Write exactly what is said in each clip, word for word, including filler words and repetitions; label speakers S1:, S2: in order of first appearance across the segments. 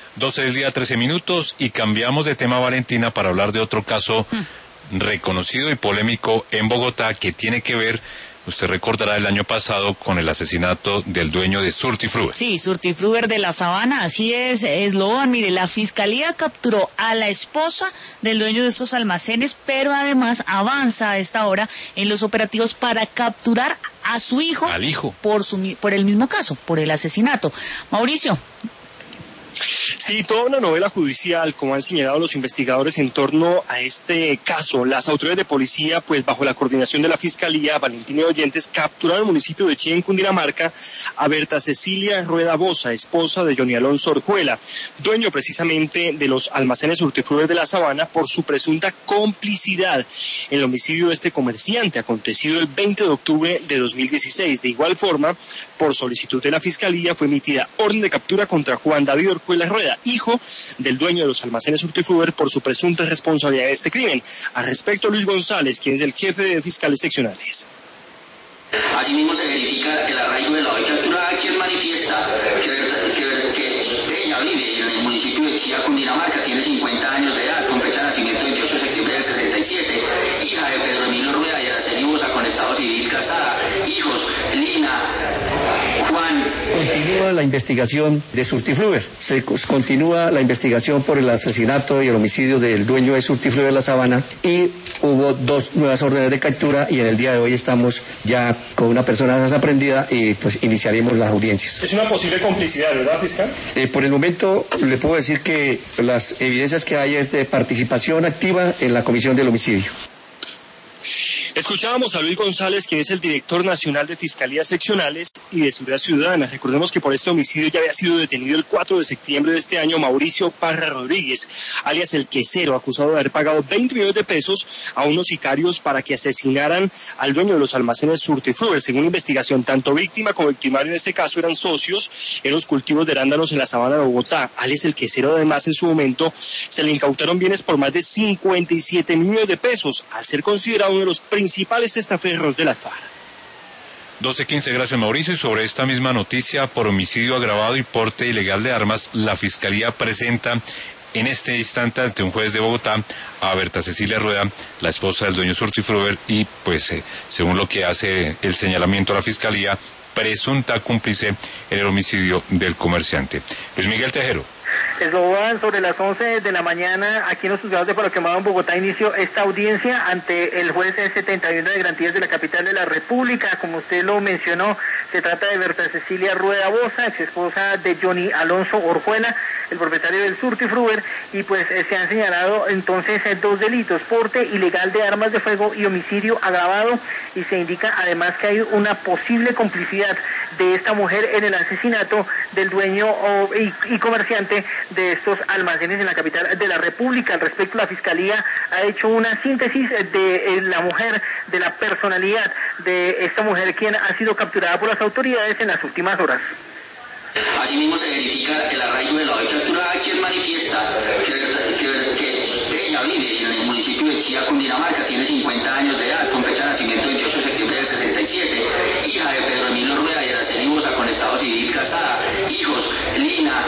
S1: doce del día, trece minutos, y cambiamos de tema, Valentina, para hablar de otro caso mm. reconocido y polémico en Bogotá que tiene que ver, usted recordará, el año pasado con el asesinato del dueño de Surtifruber.
S2: Sí, Surtifruber de la Sabana, así es, Eslogan. Mire, la fiscalía capturó a la esposa del dueño de estos almacenes, pero además avanza a esta hora en los operativos para capturar a su hijo,
S1: al hijo,
S2: por su por el mismo caso, por el asesinato. Mauricio.
S3: Sí, toda una novela judicial, como han señalado los investigadores en torno a este caso. Las autoridades de policía, pues bajo la coordinación de la Fiscalía, Valentina y Oyentes, capturaron en el municipio de Chía, en Cundinamarca, a Berta Cecilia Rueda Boza, esposa de Johnny Alonso Orjuela, dueño precisamente de los almacenes Surtifruber de la Sabana, por su presunta complicidad en el homicidio de este comerciante, acontecido el veinte de octubre de dos mil dieciséis. De igual forma, por solicitud de la Fiscalía, fue emitida orden de captura contra Juan David Orjuela Rueda, hijo del dueño de los almacenes Surtifruber, por su presunta responsabilidad en este crimen. Al respecto, Luis González, quien es el jefe de fiscales seccionales.
S4: Asimismo, se verifica el arraigo de la hoy capturada, quien manifiesta que, que, que ella vive en el municipio de Chía, Cundinamarca, tiene cincuenta años de edad, con fecha de nacimiento veintiocho de septiembre del sesenta y siete, hija de Pedro Emilio Rueda y Araceli Boza, con estado civil, casada, hijos Lina, Juan.
S5: Continúa la investigación de Surtifruber, se continúa la investigación por el asesinato y el homicidio del dueño de Surtifruber La Sabana, y hubo dos nuevas órdenes de captura, y en el día de hoy estamos ya con una persona más aprendida y pues iniciaremos las audiencias.
S3: Es una posible complicidad, ¿verdad, fiscal?
S5: Eh, por el momento le puedo decir que las evidencias que hay es de participación activa en la comisión del homicidio.
S3: Escuchábamos a Luis González, quien es el director nacional de Fiscalías Seccionales y de Seguridad Ciudadana. Recordemos que por este homicidio ya había sido detenido el cuatro de septiembre de este año Mauricio Parra Rodríguez, alias El Quesero, acusado de haber pagado veinte millones de pesos a unos sicarios para que asesinaran al dueño de los almacenes Surtifruber. Según investigación, tanto víctima como victimario en este caso eran socios en los cultivos de arándanos en la Sabana de Bogotá. Alias El Quesero, además, en su momento se le incautaron bienes por más de cincuenta y siete millones de pesos, al ser considerado uno de los principales testaferros de la F A R.
S1: doce quince, gracias, Mauricio. Y sobre esta misma noticia, por homicidio agravado y porte ilegal de armas, la Fiscalía presenta en este instante ante un juez de Bogotá a Berta Cecilia Rueda, la esposa del dueño Surtifruber, y pues eh, según lo que hace el señalamiento a la Fiscalía, presunta cómplice en el homicidio del comerciante. Luis Miguel Tejero.
S6: Eslogan, sobre las once de la mañana, aquí en los juzgados de Palo Quemado en Bogotá, inició esta audiencia ante el juez setenta y uno de garantías de la capital de la República. Como usted lo mencionó, se trata de Berta Cecilia Rueda Boza, ex esposa de Johnny Alonso Orjuela, el propietario del Surtifruber, y pues eh, se han señalado entonces eh, dos delitos: porte ilegal de armas de fuego y homicidio agravado, y se indica además que hay una posible complicidad de esta mujer en el asesinato del dueño oh, y, y comerciante de estos almacenes en la capital de la República. Al respecto, la Fiscalía ha hecho una síntesis de eh, la mujer, de la personalidad de esta mujer, quien ha sido capturada por las autoridades en las últimas horas.
S4: Asimismo, se verifica el arraigo de la hoy capturada, quien manifiesta que, que, que ella vive en el municipio de Chía, Cundinamarca, tiene cincuenta años de edad, con fecha de nacimiento veintiocho de septiembre del sesenta y siete, hija de Pedro Emilio Rueda y Araceli Boza, con estado civil, casada, hijos Lina,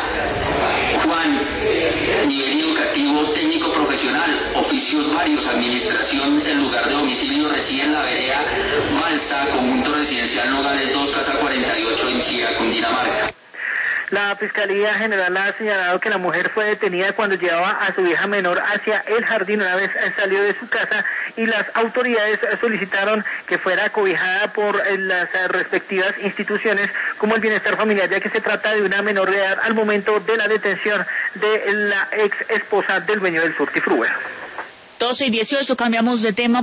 S4: Juan, nivel educativo técnico profesional, oficios varios, administración. El lugar de domicilio reside en la vereda Balsa, conjunto residencial Nogales dos, casa cuarenta y ocho, en Chía, Cundinamarca.
S6: La Fiscalía General ha señalado que la mujer fue detenida cuando llevaba a su hija menor hacia el jardín una vez salió de su casa, y las autoridades solicitaron que fuera acobijada por las respectivas instituciones como el Bienestar Familiar, ya que se trata de una menor de edad al momento de la detención de la ex esposa del dueño del Surtifruber.
S2: doce y dieciocho, cambiamos de tema.